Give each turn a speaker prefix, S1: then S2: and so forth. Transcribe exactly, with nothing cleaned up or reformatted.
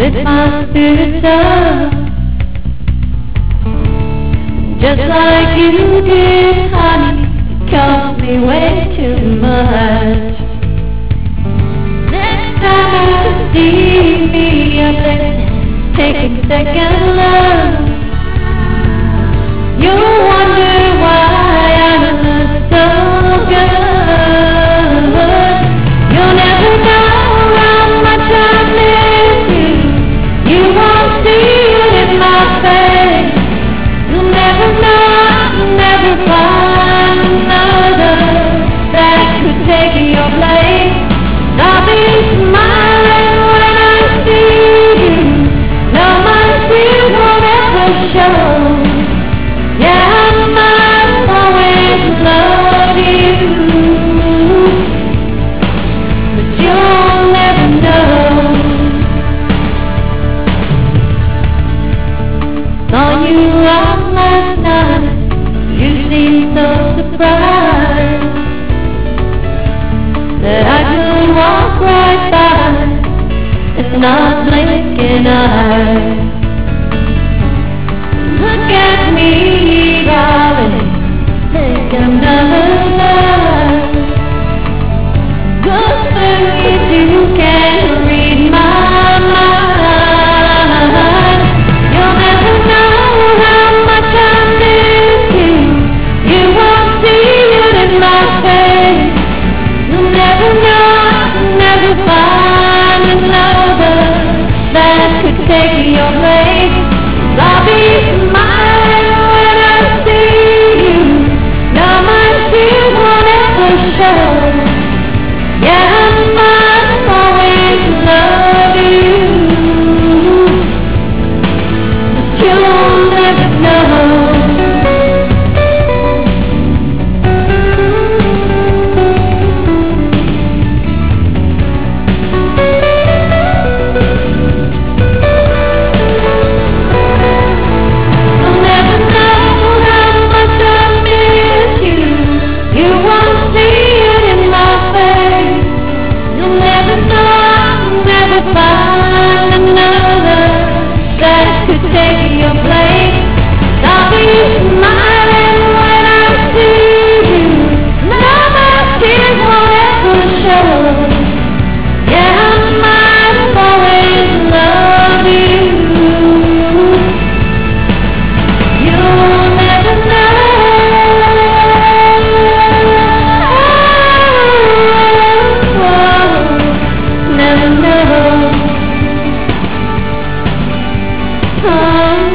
S1: lift my spirits up, just like you did, honey. It cost me way too much. Next time you see me up there taking second love, you'll wonder why I look so good. You'll never know how much I miss you. You won't see it in my face. You'll never know, you'll never find another that could take your place. I'll be smiling when I see you. No, my tears won't ever show. Yeah, I might always love you, but you'll never know. Saw you out last night. You seemed so surprised that I could walk right by and not blink an eye.